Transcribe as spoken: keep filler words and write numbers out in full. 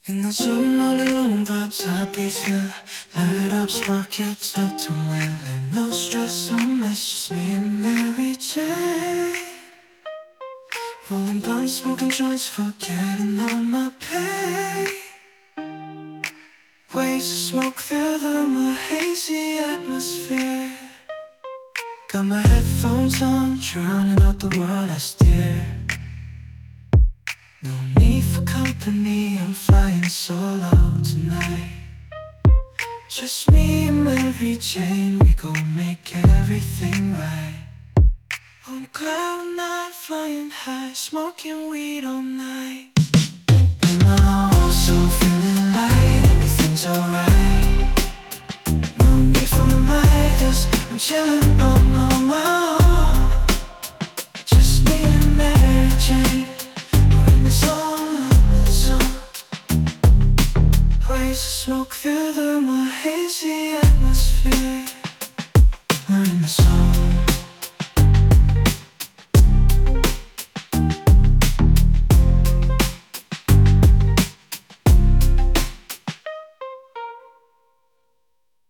In the zoom, all alone, vibes happy to light up sparkets up to win. And no stress, no mess, just me and Mary J. Rolling blunts, smoking joints, forgetting all my pain. Waves of smoke fill the more hazy atmosphere. Got my headphones on, drowning out the world I steer. No need for company, I'm flying solo tonight. Just me and Mary Jane, we gon' make everything right. On cloud nine, flying high, smoking weed all night. And I'm also feeling light, everything's alright. No need for my cause I'm chillin' on my own. Just me and Mary Jane, we're in the zone, the zone. Waves of smoke fill the more hazy atmosphere.